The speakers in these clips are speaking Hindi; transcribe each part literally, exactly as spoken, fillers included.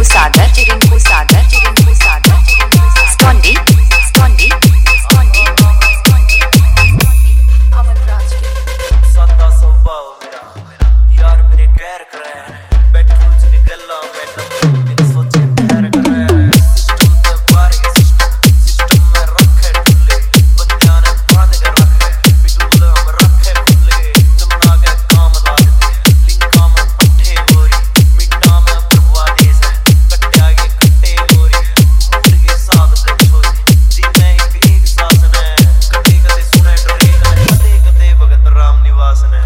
सागर रिंकू सागर रिंकू सागर स्कॉन्डी स्कॉन्डी स्कॉन्डी स्कॉन्डी अमन राज के सादा स्वभाव मेरा यार मेरे कैर करे बैठू च निकला मैं इन सोचे ठहर करे सिस्टम पे बारे सिस्टम सिस्टम में रखे टुल्ले बंदियां ने बांध के रखे पिटूल हम रखे खुले जमना के काम लागते लिंका में पट्टे गोरी मिट्टा में बर्बादी से कट्टा के कट्टे गोरी मुट के साथ के छोरी जीने एक एक सांस ने कभी कभी सुने डोरी कदे कदे भगत राम निवास ने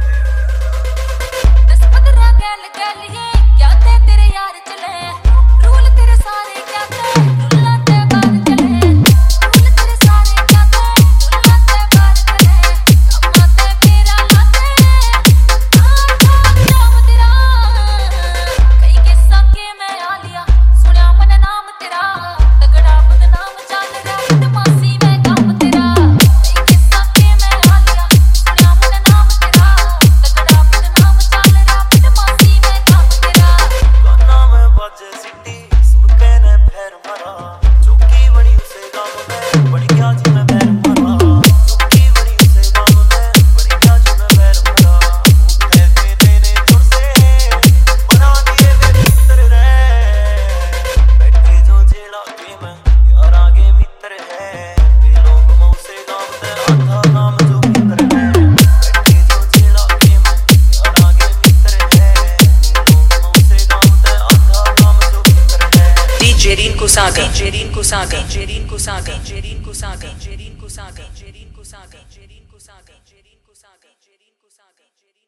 दस पंद्रह गैल गैलिए क्या ते तेरे यार चले रूल तेरे सारे क्या ते रुल्ला ते बार चले रूल तेरे सारे क्या ते रुल्ला ते बार चले कम्मा ते मेरा लाते नाम तेरा कई किस्सा के मैं आ लिया सुनिया मन नाम तेरा तगड़ा बदनाम चल रहा बदमाशी में काम तेरा कई किस्सा के मैं आ लिया सुनिया मन नाम तेरा तगड़ा बदनाम चल रहा बदमाशी में काम तेरा गाना में बाजे सिटी सुन के ने पैर मारा चौकी बड़ी उसे गाँव में बड़ी क्या जी मैं पैर मारा चौकी बड़ी उसे गाँव में बड़ी क्या जी मैं पैर मारा उठे तेरे ने जोर से बना दिए वे मित्र रे बैठे जो जेला के में यार आगे मित्र है वे लोग मौसे गाँव में आधा नाम जो मित्र है बैठे जो जेला के में यार आगे मित्र है वे लोग मौसे गाँव में आधा नाम जो मित्र है DJ Rinku Sagar DJ Rinku Sagar DJ Rinku Sagar DJ Rinku Sagar DJ Rinku Sagar DJ Rinku Sagar DJ Rinku Sagar DJ Rinku Sagar DJ Rinku सागर